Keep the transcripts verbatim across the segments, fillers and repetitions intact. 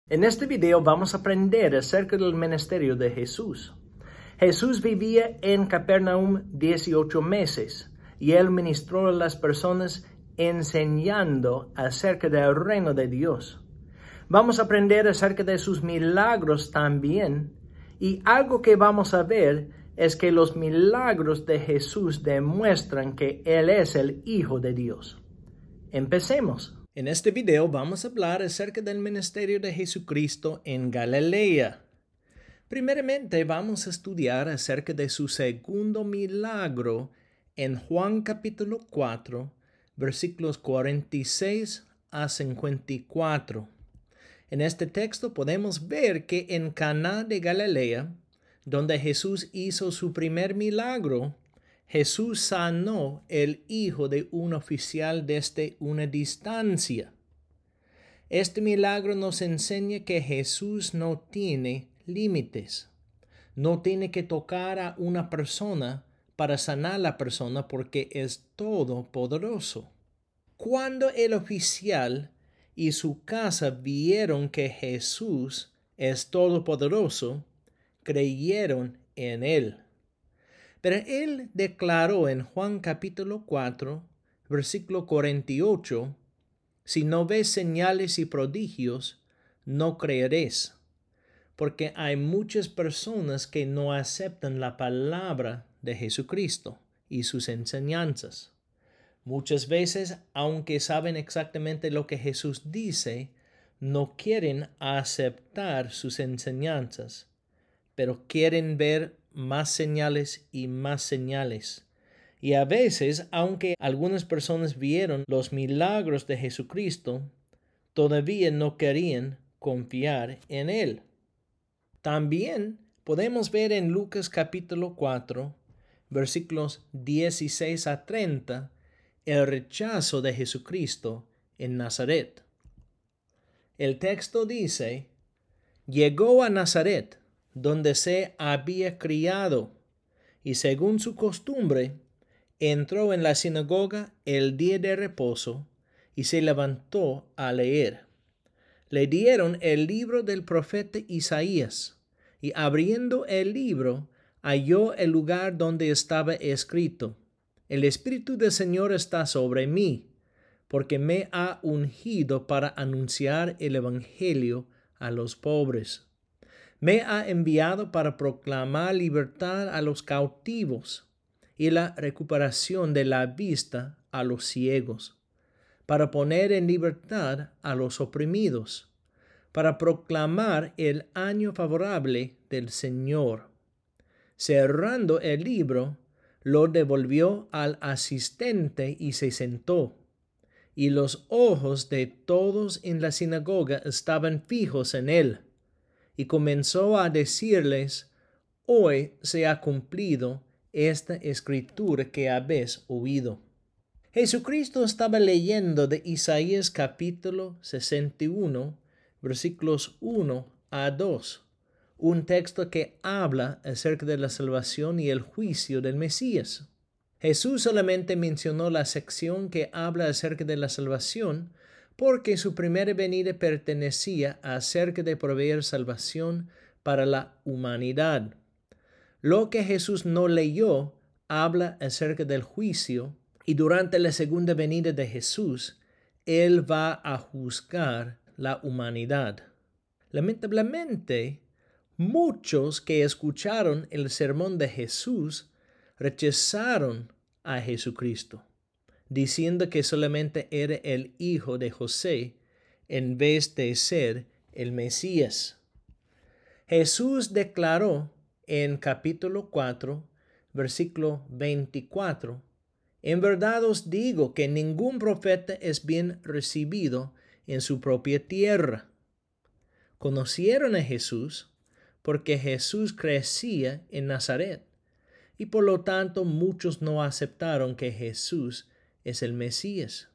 En este video vamos a aprender acerca del ministerio de Jesús. Jesús vivía en Capernaum dieciocho meses y él ministró a las personas enseñando acerca del reino de Dios. Vamos a aprender acerca de sus milagros también, y algo que vamos a ver es que los milagros de Jesús demuestran que Él es el Hijo de Dios. Empecemos. En este video vamos a hablar acerca del ministerio de Jesucristo en Galilea. Primeramente vamos a estudiar acerca de su segundo milagro en Juan capítulo cuatro, versículos cuarenta y seis a cincuenta y cuatro. En este texto podemos ver que en Caná de Galilea, donde Jesús hizo su primer milagro, Jesús sanó el hijo de un oficial desde una distancia. Este milagro nos enseña que Jesús no tiene límites. No tiene que tocar a una persona para sanar a la persona porque es todopoderoso. Cuando el oficial y su casa vieron que Jesús es todopoderoso, creyeron en él. Pero él declaró en Juan capítulo cuatro, versículo cuarenta y ocho, si no ves señales y prodigios, no creeréis, porque hay muchas personas que no aceptan la palabra de Jesucristo y sus enseñanzas. Muchas veces, aunque saben exactamente lo que Jesús dice, no quieren aceptar sus enseñanzas, pero quieren ver más señales y más señales. Y a veces, aunque algunas personas vieron los milagros de Jesucristo, todavía no querían confiar en Él. También podemos ver en Lucas capítulo cuatro, versículos dieciséis a treinta, el rechazo de Jesucristo en Nazaret. El texto dice, llegó a Nazaret, donde se había criado, y según su costumbre, entró en la sinagoga el día de reposo y se levantó a leer. Le dieron el libro del profeta Isaías, y abriendo el libro, halló el lugar donde estaba escrito, el Espíritu del Señor está sobre mí, porque me ha ungido para anunciar el Evangelio a los pobres. Me ha enviado para proclamar libertad a los cautivos y la recuperación de la vista a los ciegos, para poner en libertad a los oprimidos, para proclamar el año favorable del Señor. Cerrando el libro, lo devolvió al asistente y se sentó. Y los ojos de todos en la sinagoga estaban fijos en él. Y comenzó a decirles, hoy se ha cumplido esta escritura que habéis oído. Jesucristo estaba leyendo de Isaías capítulo sesenta y uno, versículos uno a dos, un texto que habla acerca de la salvación y el juicio del Mesías. Jesús solamente mencionó la sección que habla acerca de la salvación porque su primera venida pertenecía acerca de proveer salvación para la humanidad. Lo que Jesús no leyó habla acerca del juicio, y durante la segunda venida de Jesús, Él va a juzgar la humanidad. Lamentablemente, muchos que escucharon el sermón de Jesús rechazaron a Jesucristo, diciendo que solamente era el hijo de José en vez de ser el Mesías. Jesús declaró en capítulo cuatro, versículo veinticuatro, en verdad os digo que ningún profeta es bien recibido en su propia tierra. Conocieron a Jesús porque Jesús crecía en Nazaret, y por lo tanto muchos no aceptaron que Jesús es el Mesías.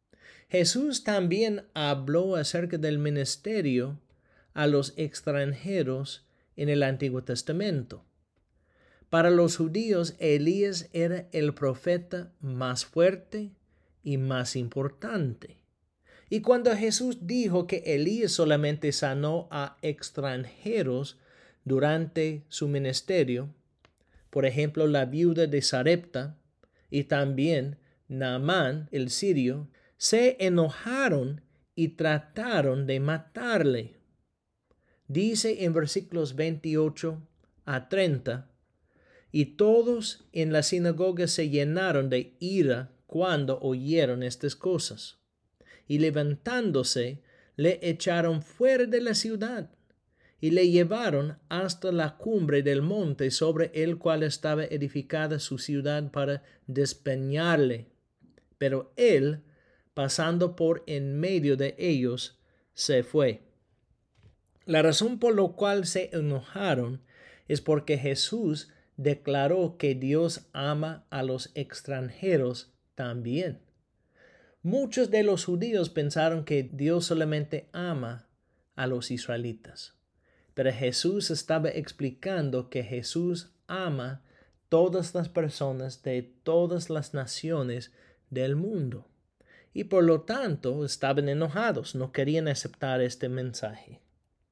Jesús también habló acerca del ministerio a los extranjeros en el Antiguo Testamento. Para los judíos, Elías era el profeta más fuerte y más importante. Y cuando Jesús dijo que Elías solamente sanó a extranjeros durante su ministerio, por ejemplo, la viuda de Sarepta y también Naamán el sirio, se enojaron y trataron de matarle. Dice en versículos veintiocho a treinta, y todos en la sinagoga se llenaron de ira cuando oyeron estas cosas, y levantándose, le echaron fuera de la ciudad, y le llevaron hasta la cumbre del monte sobre el cual estaba edificada su ciudad para despeñarle. Pero él, pasando por en medio de ellos, se fue. La razón por la cual se enojaron es porque Jesús declaró que Dios ama a los extranjeros también. Muchos de los judíos pensaron que Dios solamente ama a los israelitas. Pero Jesús estaba explicando que Jesús ama todas las personas de todas las naciones del mundo. Y por lo tanto estaban enojados, no querían aceptar este mensaje.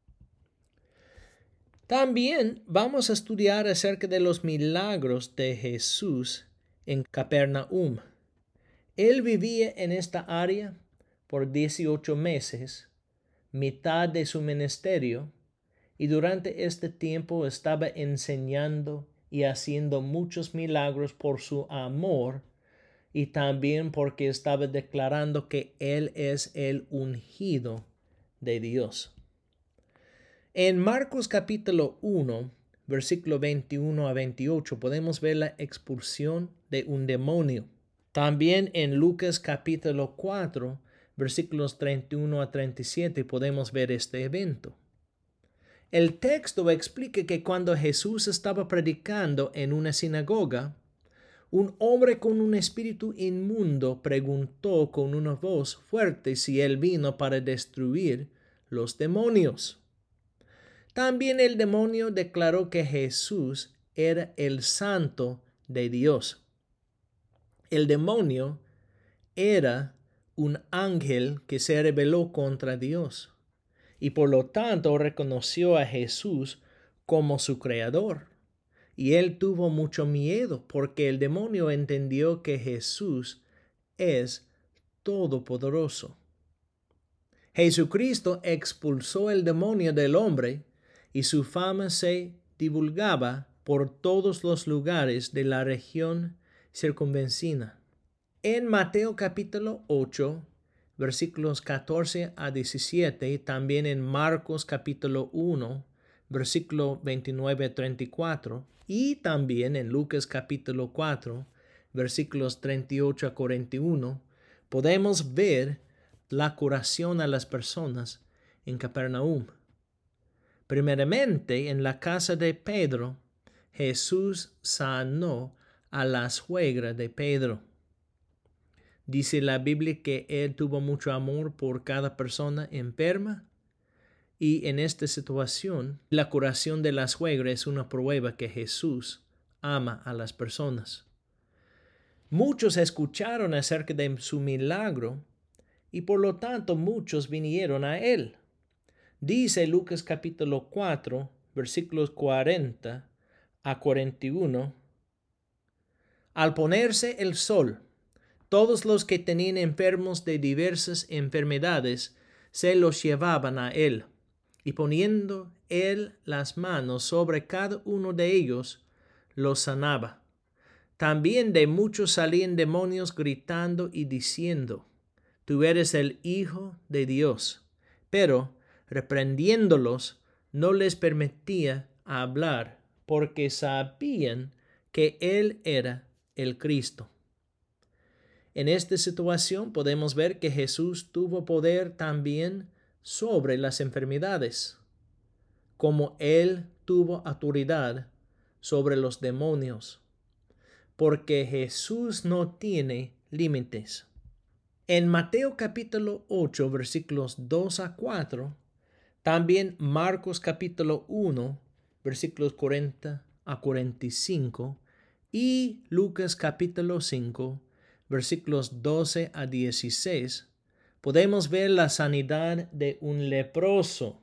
También vamos a estudiar acerca de los milagros de Jesús en Capernaum. Él vivía en esta área por dieciocho meses, mitad de su ministerio, y durante este tiempo estaba enseñando y haciendo muchos milagros por su amor y también porque estaba declarando que Él es el ungido de Dios. En Marcos capítulo uno, versículo veintiuno a veintiocho, podemos ver la expulsión de un demonio. También en Lucas capítulo cuatro, versículos treinta y uno a treinta y siete, podemos ver este evento. El texto explica que cuando Jesús estaba predicando en una sinagoga, un hombre con un espíritu inmundo preguntó con una voz fuerte si él vino para destruir los demonios. También el demonio declaró que Jesús era el Santo de Dios. El demonio era un ángel que se rebeló contra Dios y por lo tanto reconoció a Jesús como su creador. Y él tuvo mucho miedo porque el demonio entendió que Jesús es todopoderoso. Jesucristo expulsó el demonio del hombre y su fama se divulgaba por todos los lugares de la región circunvecina. En Mateo capítulo ocho, versículos catorce a diecisiete, y también en Marcos capítulo uno, versículo veintinueve a treinta y cuatro, y también en Lucas capítulo cuatro, versículos treinta y ocho a cuarenta y uno, podemos ver la curación a las personas en Capernaum. Primeramente, en la casa de Pedro, Jesús sanó a la suegra de Pedro. Dice la Biblia que él tuvo mucho amor por cada persona enferma, y en esta situación la curación de la suegra es una prueba que Jesús ama a las personas. Muchos escucharon acerca de su milagro y por lo tanto muchos vinieron a él. Dice Lucas capítulo cuatro, versículos cuarenta a cuarenta y uno. Al ponerse el sol, todos los que tenían enfermos de diversas enfermedades se los llevaban a él, y poniendo él las manos sobre cada uno de ellos, los sanaba. También de muchos salían demonios gritando y diciendo: Tú eres el Hijo de Dios. Pero, reprendiéndolos, no les permitía hablar, porque sabían que él era el Cristo. En esta situación podemos ver que Jesús tuvo poder también sobre las enfermedades, como él tuvo autoridad sobre los demonios, porque Jesús no tiene límites. En Mateo capítulo ocho, versículos dos a cuatro, también Marcos capítulo uno, versículos cuarenta a cuarenta y cinco, y Lucas capítulo cinco, versículos doce a dieciséis, podemos ver la sanidad de un leproso.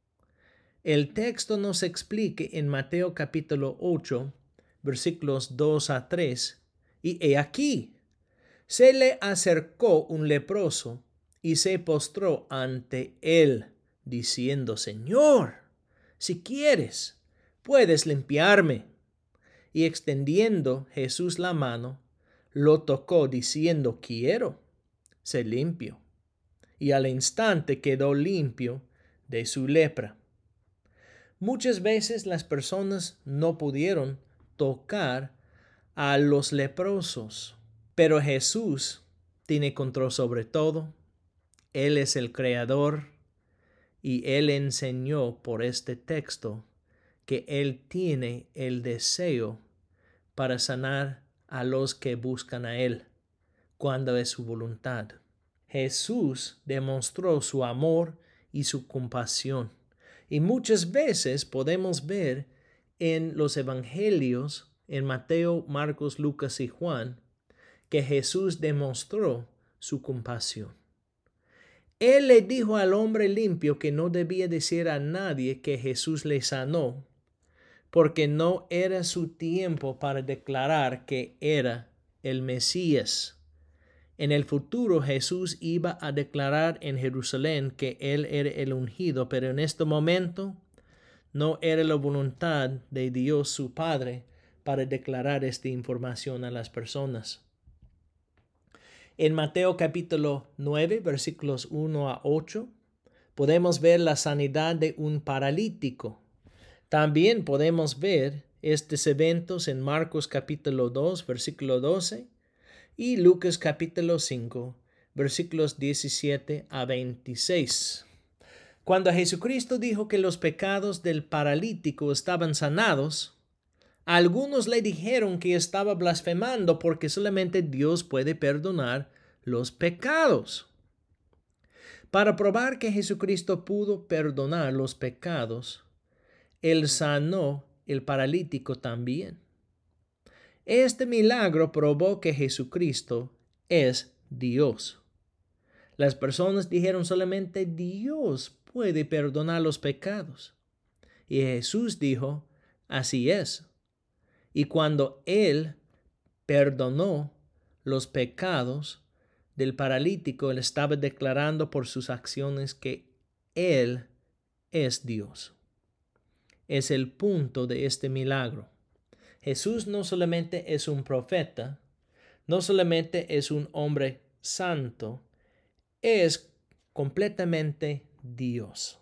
El texto nos explica en Mateo capítulo ocho, versículos dos a tres, y he aquí, se le acercó un leproso y se postró ante él, diciendo, Señor, si quieres, puedes limpiarme. Y extendiendo Jesús la mano, lo tocó, diciendo, quiero, sé limpio. Y al instante quedó limpio de su lepra. Muchas veces las personas no pudieron tocar a los leprosos, pero Jesús tiene control sobre todo. Él es el creador y Él enseñó por este texto que Él tiene el deseo para sanar a los que buscan a Él cuando es su voluntad. Jesús demostró su amor y su compasión. Y muchas veces podemos ver en los evangelios, en Mateo, Marcos, Lucas y Juan, que Jesús demostró su compasión. Él le dijo al hombre limpio que no debía decir a nadie que Jesús le sanó, porque no era su tiempo para declarar que era el Mesías. En el futuro Jesús iba a declarar en Jerusalén que Él era el ungido, pero en este momento no era la voluntad de Dios su Padre para declarar esta información a las personas. En Mateo capítulo nueve, versículos uno a ocho, podemos ver la sanidad de un paralítico. También podemos ver estos eventos en Marcos capítulo dos, versículo doce, y Lucas capítulo cinco, versículos diecisiete a veintiséis. Cuando Jesucristo dijo que los pecados del paralítico estaban sanados, algunos le dijeron que estaba blasfemando porque solamente Dios puede perdonar los pecados. Para probar que Jesucristo pudo perdonar los pecados, Él sanó el paralítico también. Este milagro probó que Jesucristo es Dios. Las personas dijeron solamente Dios puede perdonar los pecados. Y Jesús dijo, así es. Y cuando Él perdonó los pecados del paralítico, Él estaba declarando por sus acciones que Él es Dios. Es el punto de este milagro. Jesús no solamente es un profeta, no solamente es un hombre santo, es completamente Dios.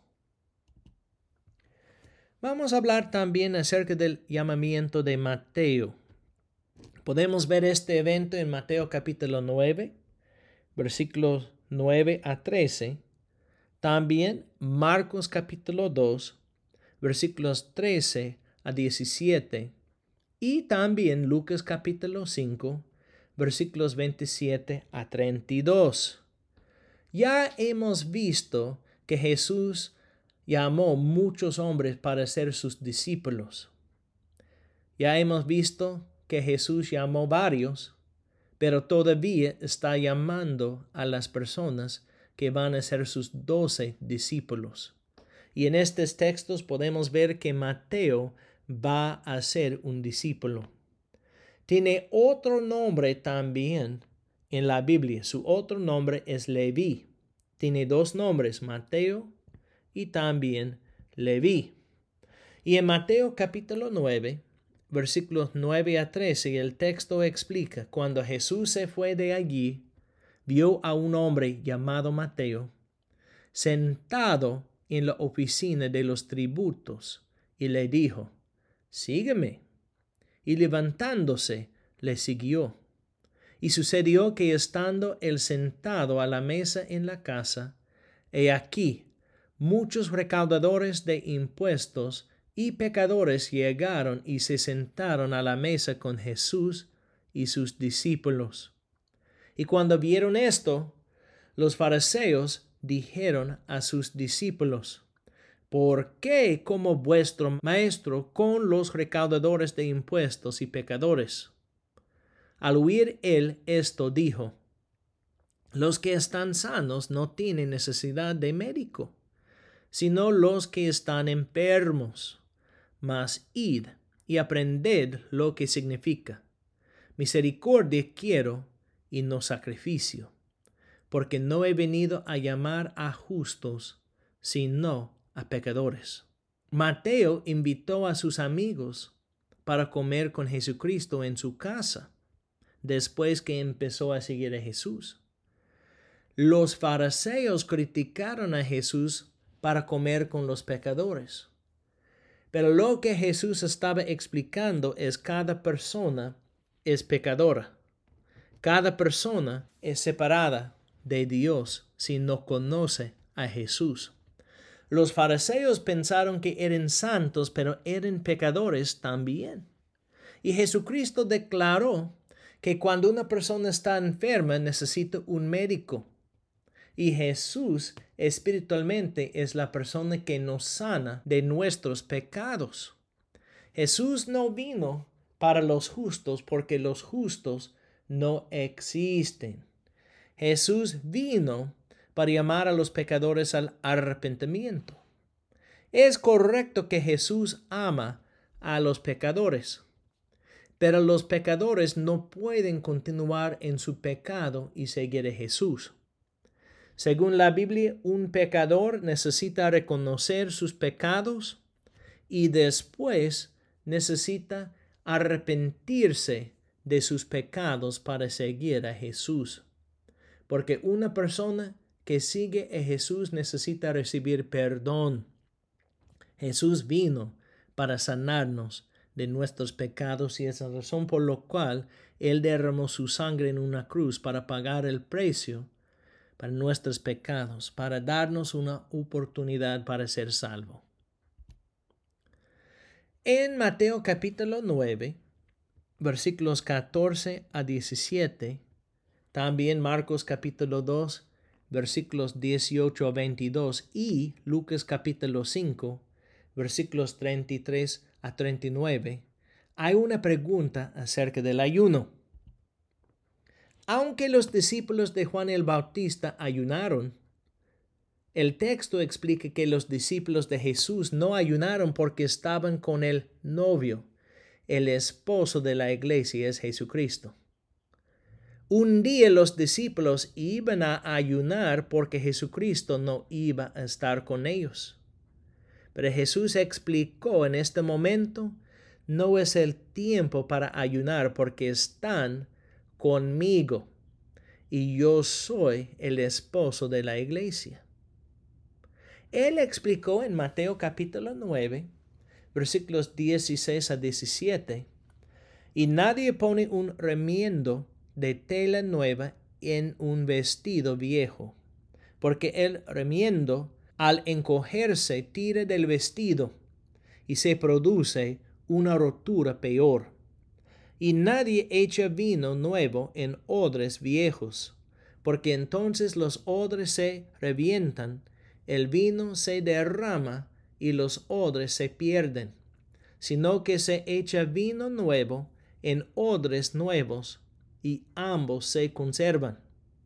Vamos a hablar también acerca del llamamiento de Mateo. Podemos ver este evento en Mateo capítulo nueve, versículos nueve a trece. También Marcos capítulo dos, versículos trece a diecisiete. Y también Lucas capítulo cinco, versículos veintisiete a treinta y dos. Ya hemos visto que Jesús llamó muchos hombres para ser sus discípulos. Ya hemos visto que Jesús llamó varios, pero todavía está llamando a las personas que van a ser sus doce discípulos. Y en estos textos podemos ver que Mateo va a ser un discípulo. Tiene otro nombre también en la Biblia. Su otro nombre es Leví. Tiene dos nombres, Mateo y también Leví. Y en Mateo capítulo nueve, versículos nueve a trece, el texto explica, cuando Jesús se fue de allí, vio a un hombre llamado Mateo sentado en la oficina de los tributos y le dijo, sígueme. Y levantándose, le siguió. Y sucedió que estando él sentado a la mesa en la casa, he aquí, muchos recaudadores de impuestos y pecadores llegaron y se sentaron a la mesa con Jesús y sus discípulos. Y cuando vieron esto, los fariseos dijeron a sus discípulos, ¿por qué como vuestro maestro con los recaudadores de impuestos y pecadores? Al oír él esto dijo, Los que están sanos no tienen necesidad de médico, sino los que están enfermos. Mas id y aprended lo que significa. Misericordia quiero y no sacrificio, porque no he venido a llamar a justos, sino a pecadores. Mateo invitó a sus amigos para comer con Jesucristo en su casa, después que empezó a seguir a Jesús. Los fariseos criticaron a Jesús para comer con los pecadores. Pero lo que Jesús estaba explicando es que cada persona es pecadora. Cada persona es separada de Dios si no conoce a Jesús. Los fariseos pensaron que eran santos, pero eran pecadores también. Y Jesucristo declaró que cuando una persona está enferma necesita un médico. Y Jesús espiritualmente es la persona que nos sana de nuestros pecados. Jesús no vino para los justos porque los justos no existen. Jesús vino para llamar a los pecadores al arrepentimiento. Es correcto que Jesús ama a los pecadores, pero los pecadores no pueden continuar en su pecado y seguir a Jesús. Según la Biblia, un pecador necesita reconocer sus pecados y después necesita arrepentirse de sus pecados para seguir a Jesús. Porque una persona que sigue a Jesús necesita recibir perdón. Jesús vino para sanarnos de nuestros pecados y es la razón por la cual Él derramó su sangre en una cruz para pagar el precio para nuestros pecados, para darnos una oportunidad para ser salvo. En Mateo capítulo nueve, versículos catorce a diecisiete, también Marcos capítulo dos, versículos dieciocho a veintidós y Lucas capítulo cinco, versículos treinta y tres a treinta y nueve, hay una pregunta acerca del ayuno. Aunque los discípulos de Juan el Bautista ayunaron, el texto explica que los discípulos de Jesús no ayunaron porque estaban con el novio. El esposo de la iglesia es Jesucristo. Un día los discípulos iban a ayunar porque Jesucristo no iba a estar con ellos. Pero Jesús explicó en este momento, no es el tiempo para ayunar porque están conmigo y yo soy el esposo de la iglesia. Él explicó en Mateo capítulo nueve, versículos dieciséis a diecisiete, y nadie pone un remiendo de tela nueva en un vestido viejo, porque el remiendo al encogerse tira del vestido y se produce una rotura peor. Y nadie echa vino nuevo en odres viejos, porque entonces los odres se revientan, el vino se derrama y los odres se pierden, sino que se echa vino nuevo en odres nuevos y ambos se conservan.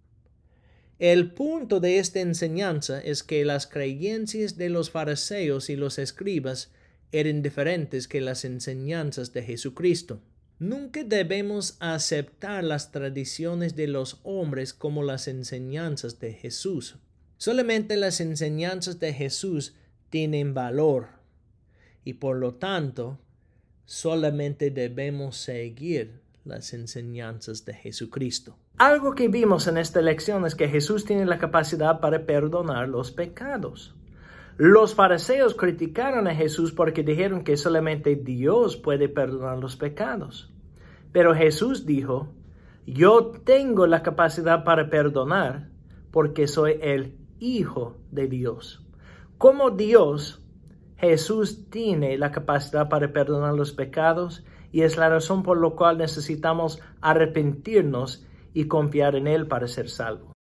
El punto de esta enseñanza es que las creencias de los fariseos y los escribas eran diferentes que las enseñanzas de Jesucristo. Nunca debemos aceptar las tradiciones de los hombres como las enseñanzas de Jesús. Solamente las enseñanzas de Jesús tienen valor y por lo tanto solamente debemos seguir las enseñanzas de Jesucristo. Algo que vimos en esta lección es que Jesús tiene la capacidad para perdonar los pecados. Los fariseos criticaron a Jesús porque dijeron que solamente Dios puede perdonar los pecados. Pero Jesús dijo, yo tengo la capacidad para perdonar porque soy el Hijo de Dios. Como Dios, Jesús tiene la capacidad para perdonar los pecados y es la razón por la cual necesitamos arrepentirnos y confiar en Él para ser salvos.